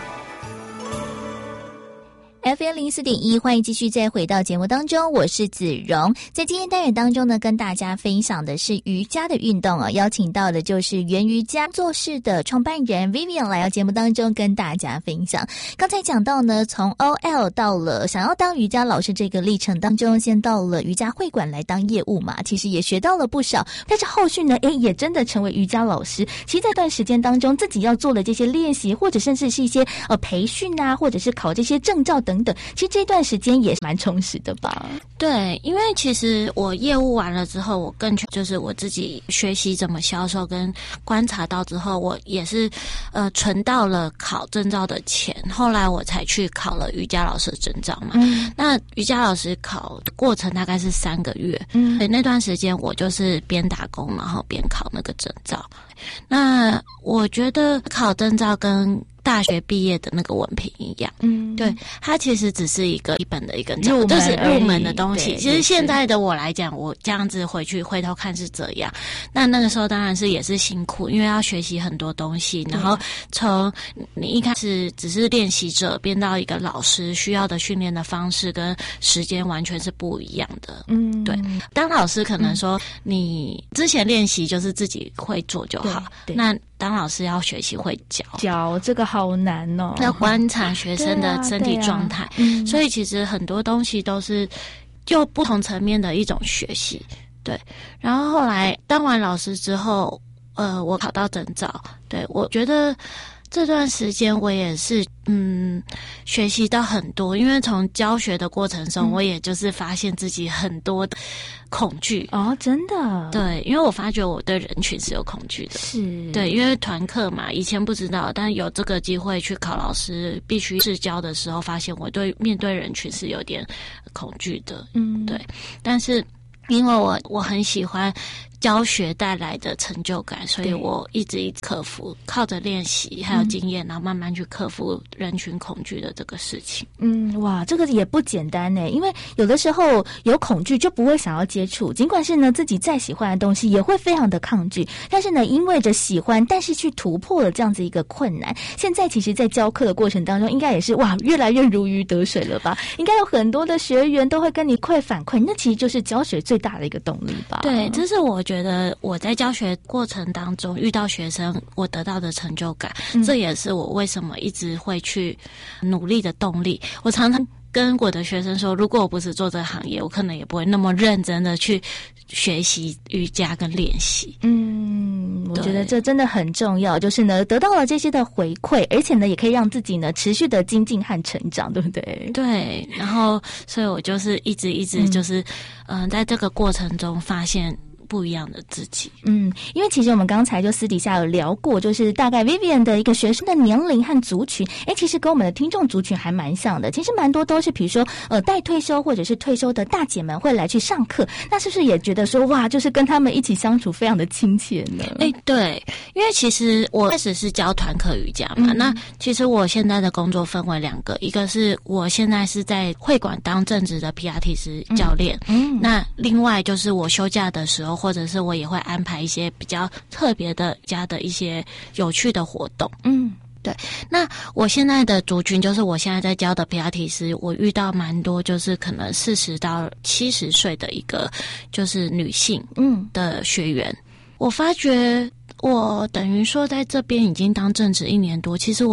FM 104.1，欢迎继续再回到节目当中，我是子荣。在今天单元当中呢，跟大家分享的是瑜伽的运动邀请到的就是原瑜伽做事的创办人 Vivian 来到节目当中跟大家分享。刚才讲到呢，从 OL 到了想要当瑜伽老师这个历程当中，先到了瑜伽会馆来当业务嘛，其实也学到了不少，但是后续呢，也真的成为瑜伽老师。其实在这段时间当中，自己要做的这些练习，或者甚至是一些培训啊，或者是考这些证照等等，其实这段时间也蛮充实的吧？ 对，因为其实我业务完了之后，我更就是我自己学习怎么销售，跟观察到之后，我也是存到了考证照的钱，后来我才去考了瑜伽老师的证照嘛。那瑜伽老师考的过程大概是3个月，所以那段时间我就是边打工然后边考那个证照。那我觉得考证照跟大学毕业的那个文凭一样，对，它其实只是一本的一个就是入门的东西。其实现在的我来讲，我这样子回头看是这样。那个时候当然是也是辛苦，因为要学习很多东西，然后从你一开始只是练习者变到一个老师，需要的训练的方式跟时间完全是不一样的。对，当老师可能说你之前练习就是自己会做就好，那当老师要学习会教这个好难哦， 要观察学生的身体状态，所以其实很多东西都是就不同层面的一种学习。对，然后后来当完老师之后，我考到证照，对，我觉得这段时间我也是学习到很多，因为从教学的过程中，我也就是发现自己很多的恐惧真的。 对，因为我发觉我对人群是有恐惧的， 是对， 因为团课嘛，以前不知道，但有这个机会去考老师，必须试教的时候，发现我面对人群是有点恐惧的。对，但是因为我很喜欢教学带来的成就感，所以我一直克服，靠着练习还有经验，然后慢慢去克服人群恐惧的这个事情。 哇，这个也不简单呢，因为有的时候有恐惧就不会想要接触，尽管是呢自己再喜欢的东西，也会非常的抗拒。但是呢，因为着喜欢，但是去突破了这样子一个困难。现在其实在教课的过程当中，应该也是越来越如鱼得水了吧？应该有很多的学员都会跟你反馈，那其实就是教学最大的一个动力吧？ 对，这是我觉得我在教学过程当中遇到学生，我得到的成就感，这也是我为什么一直会去努力的动力。我常常跟我的学生说，如果我不是做这个行业，我可能也不会那么认真的去学习瑜伽跟练习。 我觉得这真的很重要，就是呢得到了这些的回馈，而且呢也可以让自己呢持续的精进和成长，对不对？ 对，然后所以我就是一直就是在这个过程中发现不一样的自己。 因为其实我们刚才就私底下有聊过，就是大概 Vivian 的一个学生的年龄和族群，其实跟我们的听众族群还蛮像的。其实蛮多都是比如说待退休或者是退休的大姐们会来去上课，那是不是也觉得说哇，就是跟他们一起相处非常的亲切呢？ 对，因为其实我开始是教团课瑜伽嘛，那其实我现在的工作分为2个，一个是我现在是在会馆当正职的皮拉提斯教练，那另外就是我休假的时候，或者是我也会安排一些比较特别的家的一些有趣的活动。对，那我现在的族群就是我现在在教的皮拉提斯，我遇到蛮多就是可能40到70岁的一个就是女性的学员。我发觉我等于说在这边已经当正职1年多，其实我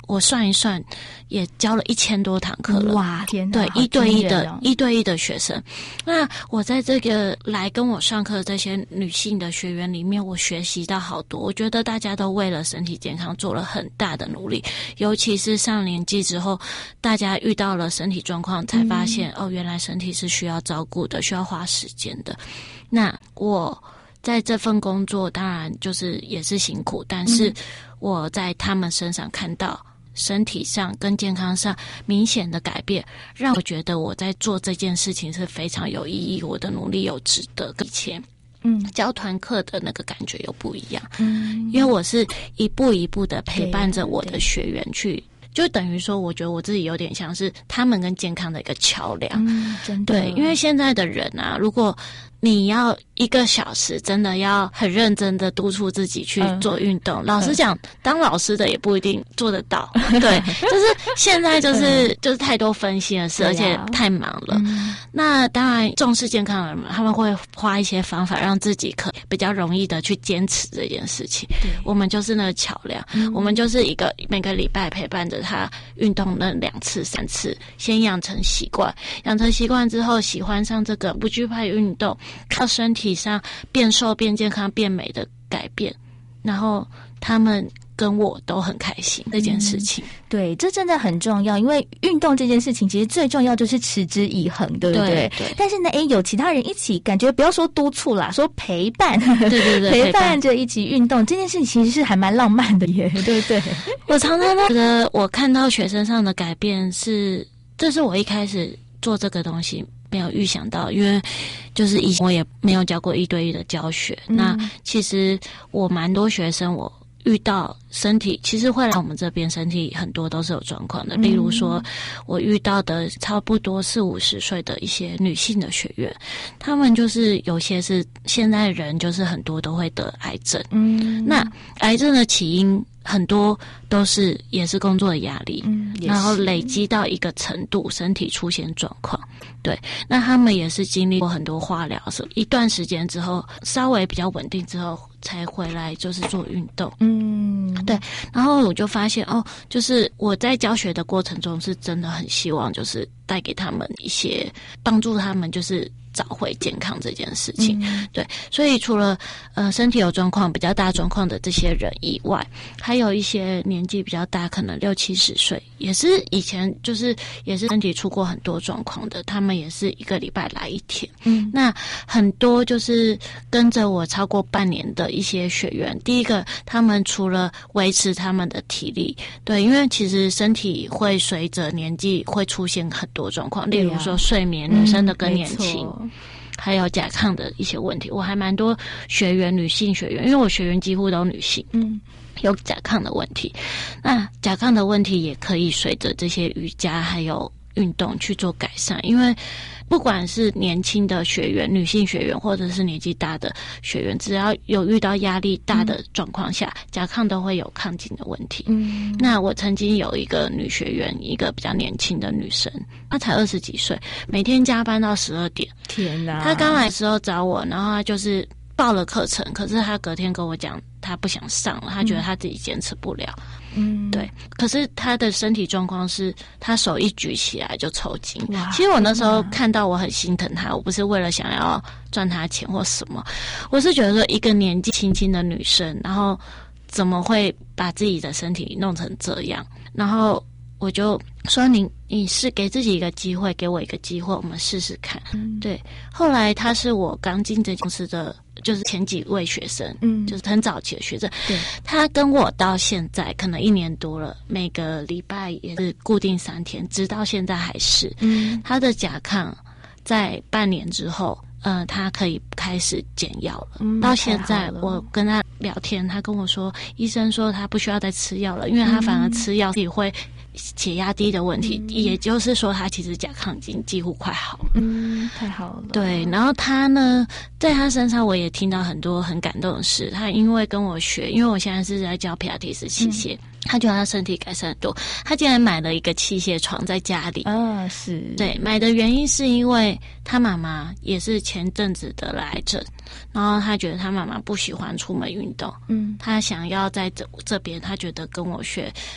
我算一算，也教了1000多堂课了。 哇，天哪！ 对， 一对一的学生。那我在这个来跟我上课的这些女性的学员里面，我学习到好多。我觉得大家都为了身体健康做了很大的努力，尤其是上年纪之后，大家遇到了身体状况，才发现原来身体是需要照顾的，需要花时间的。那我在这份工作当然就是也是辛苦，但是我在他们身上看到身体上跟健康上明显的改变，让我觉得我在做这件事情是非常有意义，我的努力有值得，跟以前教团课的那个感觉又不一样。因为我是一步一步的陪伴着我的学员去，就等于说我觉得我自己有点像是他们跟健康的一个桥梁。 真的。 对，因为现在的人啊，如果你要1个小时真的要很认真的督促自己去做运动，老实讲，当老师的也不一定做得到。对，就是现在就是太多分析的事，而且太忙了。那当然重视健康的人，他们会花一些方法让自己可比较容易的去坚持这件事情。我们就是那个桥梁，我们就是每个礼拜陪伴着他运动那2次3次，先养成习惯，养成习惯之后喜欢上这个不惧怕运动，靠身体上变瘦变健康变美的改变，然后他们跟我都很开心这件事情。 对，这真的很重要，因为运动这件事情其实最重要就是持之以恒，对不对？对。但是呢，有其他人一起，感觉不要说督促啦，说陪伴，对，陪伴着一起运动这件事情其实是还蛮浪漫的耶，对不对？ 我常常觉得我看到学生上的改变这是我一开始做这个东西没有预想到，因为就是以前我也没有教过1对1的教学。那其实我蛮多学生我遇到身体其实会来我们这边身体很多都是有状况的，例如说我遇到的差不多40-50岁的一些女性的学员，她们就是有些是现在人就是很多都会得癌症。那癌症的起因很多都也是工作的压力，然后累积到一个程度，身体出现状况。对，那他们也是经历过很多化疗，一段时间之后稍微比较稳定之后才回来就是做运动。对，然后我就发现就是我在教学的过程中是真的很希望就是带给他们一些帮助，他们就是找回健康这件事情。对，所以除了身体有状况比较大状况的这些人以外，还有一些年纪比较大，可能60-70岁，也是以前就是也是身体出过很多状况的，他们也是1个礼拜来1天。那很多就是跟着我超过半年的一些学员，第一个他们除了维持他们的体力，对，因为其实身体会随着年纪会出现很多状况，例如说睡眠，女生的更年期，还有甲亢的一些问题。我还蛮多学员，女性学员，因为我学员几乎都女性，有甲亢的问题。那甲亢的问题也可以随着这些瑜伽还有运动去做改善，因为不管是年轻的学员、女性学员，或者是年纪大的学员，只要有遇到压力大的状况下，甲亢都会有亢进的问题。那我曾经有一个女学员，一个比较年轻的女生，她才20几岁，每天加班到12点。 天哪！ 她刚来的时候找我，然后她就是报了课程，可是她隔天跟我讲，她不想上了，她觉得她自己坚持不了。对，可是他的身体状况是他手一举起来就抽筋。其实我那时候看到我很心疼他，我不是为了想要赚他钱或什么，我是觉得说一个年纪轻轻的女生，然后怎么会把自己的身体弄成这样，然后我就说你是给自己一个机会，给我一个机会，我们试试看。对，后来他是我刚进这公司的就是前几位学生，就是很早期的学生。对，他跟我到现在可能1年多了，每个礼拜也是固定3天，直到现在还是。他的甲亢在半年之后，他可以开始减药了。到现在我跟他聊天，他跟我说，医生说他不需要再吃药了，因为他反而吃药自己会血压低的问题，也就是说他其实甲亢已经几乎快好了。 太好了。 对，然后他呢，在他身上我也听到很多很感动的事。他因为跟我学，因为我现在是在教皮拉提斯器械，他觉得他身体改善很多，他竟然买了一个器械床在家里。 是。对， 买的原因是因为他妈妈也是前阵子得了癌症，然后他觉得他妈妈不喜欢出门运动，他想要在这边，他觉得跟我学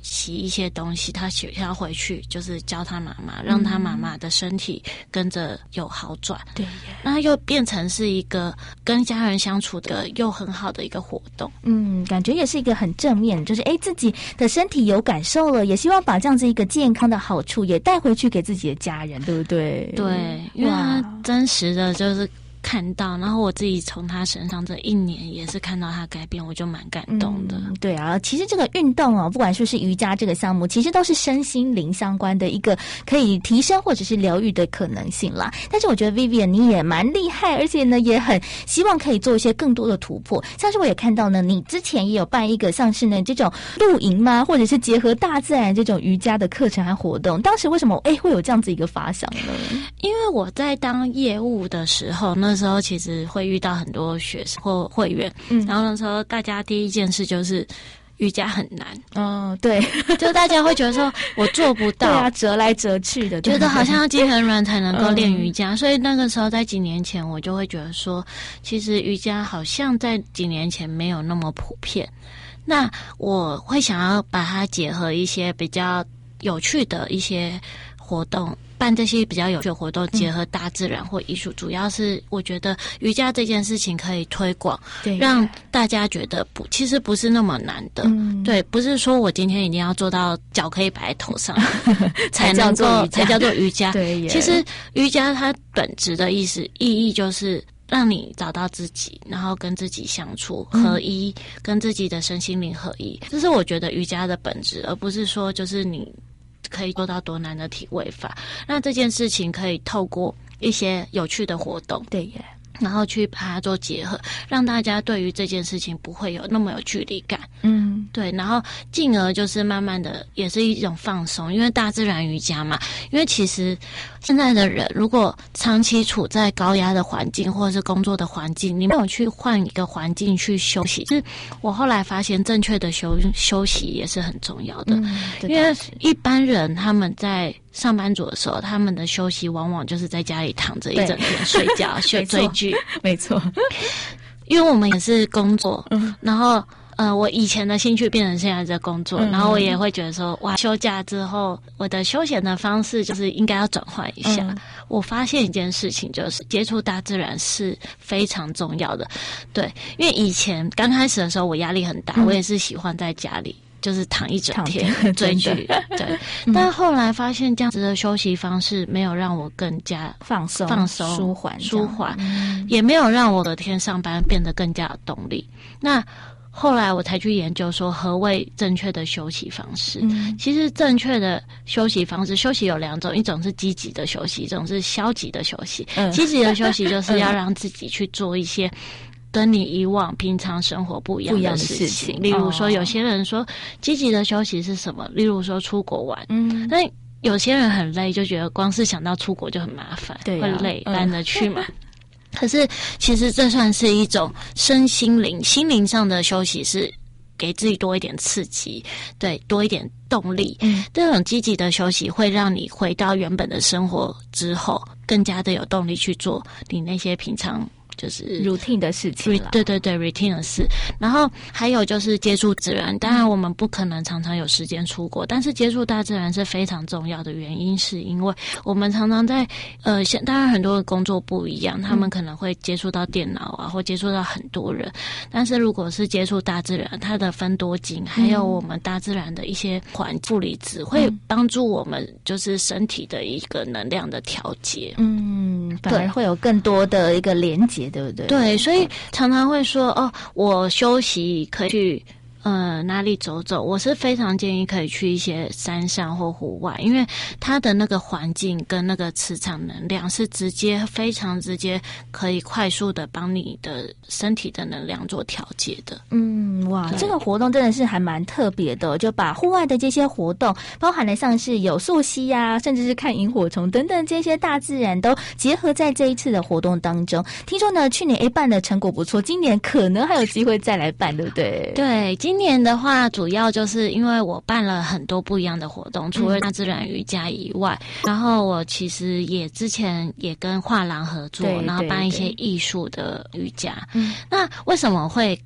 洗一些东西，他要回去就是教他妈妈，让他妈妈的身体跟着有好转。 对， 那又变成是一个跟家人相处的又很好的一个活动。 感觉也是一个很正面，就是自己的身体有感受了，也希望把这样子一个健康的好处也带回去给自己的家人，对不对？ 对，因为他真实的就是看到，然后我自己从他身上这1年也是看到他改变，我就蛮感动的。 对啊，其实这个运动不管说是瑜伽这个项目，其实都是身心灵相关的一个可以提升或者是疗愈的可能性啦。但是我觉得 Vivian 你也蛮厉害，而且呢也很希望可以做一些更多的突破。像是我也看到呢，你之前也有办一个像是呢这种露营吗，或者是结合大自然这种瑜伽的课程和活动，当时为什么会有这样子一个发想呢？ 因为我在当业务的时候，那时候其实会遇到很多学生或会员，然后那时候大家第一件事就是瑜伽很难。 对， 就大家会觉得说我做不到， 对啊，折来折去的， 觉得好像要筋很软才能够练瑜伽。所以那个时候在几年前，我就会觉得说，其实瑜伽好像在几年前没有那么普遍。那我会想要把它结合一些比较有趣的一些活动，办这些比较有趣的活动，结合大自然或艺术，主要是我觉得瑜伽这件事情可以推广，让大家觉得其实不是那么难的。对，不是说我今天一定要做到脚可以摆在头上才能够才叫做瑜伽。 对， 其实瑜伽它本质的意义就是让你找到自己，然后跟自己相处合一，跟自己的身心灵合一，这是我觉得瑜伽的本质，而不是说就是你可以做到多难的体位法。那这件事情可以透过一些有趣的活动， 对耶， 然后去把它做结合，让大家对于这件事情不会有那么有距离感。对，然后进而就是慢慢的也是一种放松，因为大自然瑜伽嘛。因为其实现在的人如果长期处在高压的环境或者是工作的环境，你没有去换一个环境去休息，就是我后来发现正确的休息也是很重要的。因为一般人他们在上班族的时候，他们的休息往往就是在家里躺着一整天睡觉追剧。 没错， 因为我们也是工作，然后我以前的兴趣变成现在的工作，然后我也会觉得说，哇，休假之后，我的休闲的方式就是应该要转换一下。我发现一件事情，就是接触大自然是非常重要的。对，因为以前刚开始的时候，我压力很大，我也是喜欢在家里就是躺一整天追剧，对。但后来发现这样子的休息方式没有让我更加放松、舒缓， 也没有让我隔天上班变得更加有动力。那后来我才去研究说何谓正确的休息方式。其实正确的休息方式，休息有2种，一种是积极的休息，一种是消极的休息。积极的休息就是要让自己去做一些跟你以往平常生活不一样的事情。例如说有些人说积极的休息是什么？例如说出国玩。那有些人很累，就觉得光是想到出国就很麻烦，会累，懒得去嘛。可是其实这算是一种身心灵上的休息，是给自己多一点刺激，对，多一点动力。这种积极的休息会让你回到原本的生活之后，更加的有动力去做你那些平常就是 routine 的事情啦。 对 routine 的事。然后还有就是接触自然，当然我们不可能常常有时间出国，但是接触大自然是非常重要的原因，是因为我们常常在当然很多的工作不一样，他们可能会接触到电脑啊，或接触到很多人，但是如果是接触大自然，它的芬多精还有我们大自然的一些负离子会帮助我们就是身体的一个能量的调节。 反而会有更多的一个连结，对不对？ 对，所以常常会说我休息可以去哪里走走。我是非常建议可以去一些山上或户外，因为它的那个环境跟那个磁场能量是非常直接可以快速的帮你的身体的能量做调节的。 哇，这个活动真的是还蛮特别的，就把户外的这些活动，包含了像是有溯溪啊，甚至是看萤火虫等等这些大自然都结合在这一次的活动当中。听说呢，去年办的成果不错，今年可能还有机会再来办，对不对？ 对，今年的话主要就是因为我办了很多不一样的活动，除了大自然瑜伽以外，然后我其实之前也跟画廊合作，然后办一些艺术的瑜伽。那为什么会跟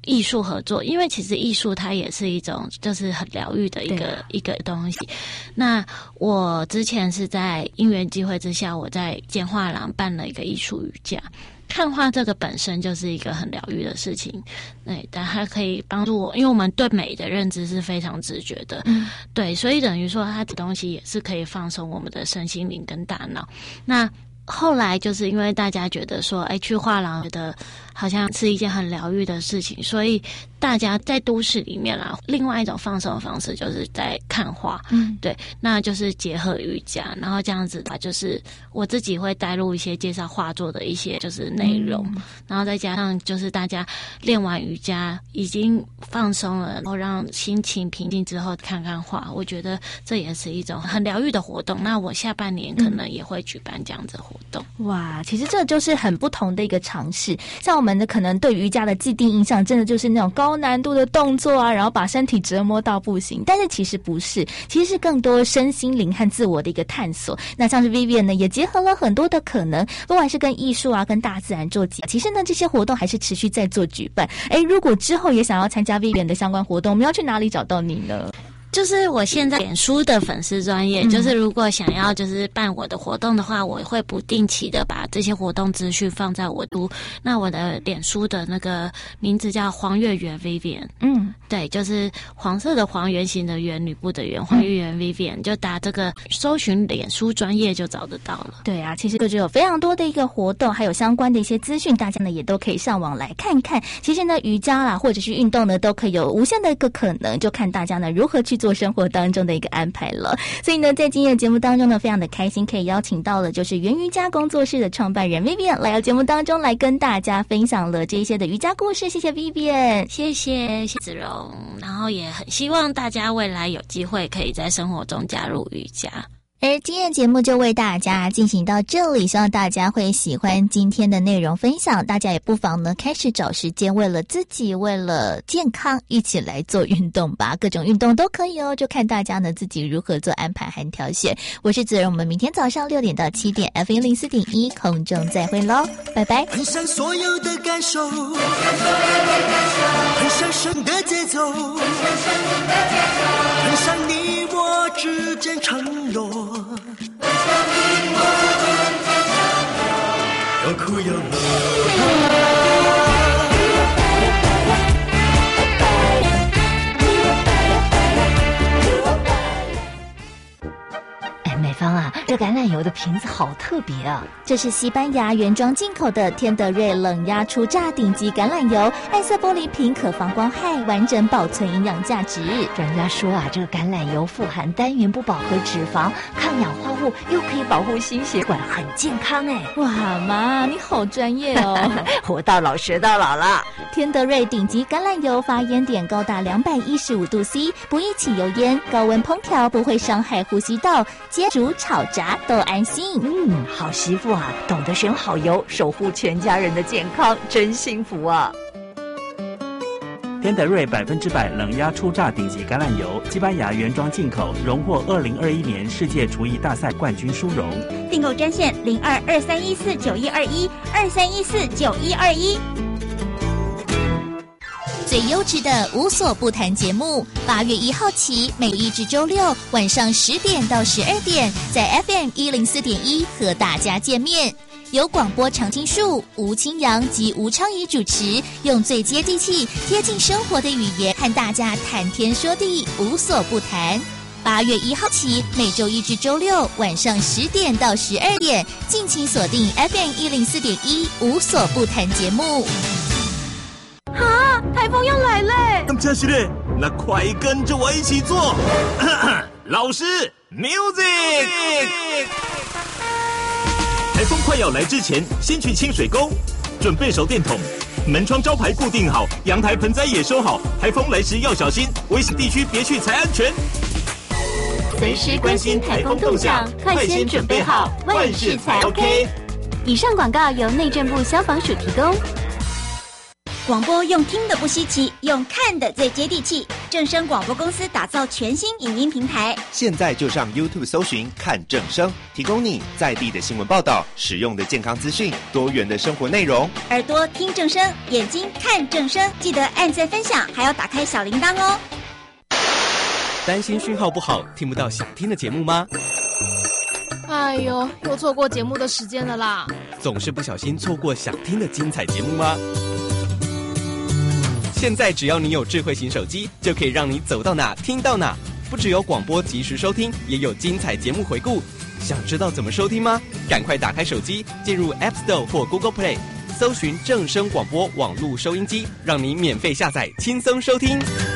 艺术合作，因为其实艺术它也是一种就是很疗愈的一个东西。那我之前是在因缘机会之下，我在简画廊办了一个艺术瑜伽。看画这个本身就是一个很疗愈的事情，对，但它可以帮助我，因为我们对美的认知是非常直觉的，对，所以等于说它的东西也是可以放松我们的身心灵跟大脑。那后来就是因为大家觉得说，去画廊觉得好像是一件很疗愈的事情，所以大家在都市里面啦，另外一种放松的方式就是在看画，对，那就是结合瑜伽，然后这样子吧，就是我自己会带入一些介绍画作的一些就是内容，然后再加上就是大家练完瑜伽已经放松了，然后让心情平静之后看看画，我觉得这也是一种很疗愈的活动。那我下半年可能也会举办这样子的活动。 哇，其实这就是很不同的一个尝试。像我们的可能对瑜伽的既定印象，真的就是那种高难度的动作啊，然后把身体折磨到不行。但是其实不是，其实是更多身心灵和自我的一个探索。那像是 Vivian 呢，也结合了很多的可能，不管是跟艺术啊、跟大自然做结合。其实呢，这些活动还是持续在做举办。如果之后也想要参加 Vivian 的相关活动，我们要去哪里找到你呢？ 就是我现在脸书的粉丝专页，就是如果想要就是办我的活动的话，我会不定期的把这些活动资讯放在我那我的脸书的那个名字叫黄月圆 Vivian， 对，就是黄色的黄，圆形的圆，女部的圆，黄月圆 Vivian， 就打这个搜寻脸书专页就找得到了。 对啊，其实就有非常多的一个活动，还有相关的一些资讯，大家呢也都可以上网来看看。其实呢，瑜伽啦或者是运动呢，都可以有无限的一个可能，就看大家呢如何去做生活当中的一个安排了。所以呢，在今天的节目当中呢，非常的开心可以邀请到了就是原瑜伽工作室的创办人 Vivian 来到节目当中来跟大家分享了这一些的瑜伽故事。谢谢 Vivian， 谢谢子荣，然后也很希望大家未来有机会可以在生活中加入瑜伽。 而今天的节目就为大家进行到这里，希望大家会喜欢今天的内容分享。大家也不妨呢开始找时间，为了自己，为了健康，一起来做运动吧。各种运动都可以哦，就看大家呢自己如何做安排和挑选。我是子荣，我们明天早上6点到7点 FM104.1 空中再会咯，拜拜。 很想所有的感受，很想生的节奏，很想你我之间承诺，又哭又乐。 美芳啊，这橄榄油的瓶子好特别啊！ 这是西班牙原装进口的天德瑞冷压初榨顶级橄榄油，暗色玻璃瓶可防光害，完整保存营养价值。 专家说啊，这个橄榄油富含单元不饱和脂肪、抗氧化物，又可以保护心血管，很健康哎！ 哇妈，你好专业哦！ 活到老学到老了。 天德瑞顶级橄榄油发烟点高达215度 C， 不易起油烟，高温烹调不会伤害呼吸道，煎煮炒炸都安心。 好媳妇啊，懂得选好油，守护全家人的健康，真幸福啊！ 天德瑞100%冷压初榨顶级橄榄油，西班牙原装进口，荣获2021年世界厨艺大赛冠军殊荣。 订购专线0223149121 23149121。 最优质的无所不谈节目，8月1号起，每1至周6晚上10点到12点，在 FM104.1和大家见面。由广播常青树、吴清扬及吴昌仪主持，用最接地气、贴近生活的语言和大家谈天说地，无所不谈。8月1号起，每周1至周6晚上10点到12点，敬请锁定 FM104.1无所不谈节目。 台风要来嘞！ 真是的，那快跟着我一起做。老师 ，music。台风快要来之前，先去清水沟，准备手电筒，门窗招牌固定好，阳台盆栽也收好。台风来时要小心，危险地区别去才安全。 随时关心台风动向，快先准备好，万事才 OK。以上广告由内政部消防署提供。 广播用听的不稀奇，用看的最接地气。正声广播公司打造全新影音平台， 现在就上 YouTube 搜寻看正声，提供你在地的新闻报道、实用的健康资讯、多元的生活内容。 耳朵听正声，眼睛看正声，记得按赞分享，还要打开小铃铛哦。 担心讯号不好，听不到想听的节目吗？ 哎呦，又错过节目的时间了啦！ 总是不小心错过想听的精彩节目吗？现在只要你有智慧型手机，就可以让你走到哪听到哪。不只有广播及时收听，也有精彩节目回顾。想知道怎么收听吗？赶快打开手机，进入 App Store 或 Google Play， 搜寻正声广播网络收音机，让你免费下载，轻松收听。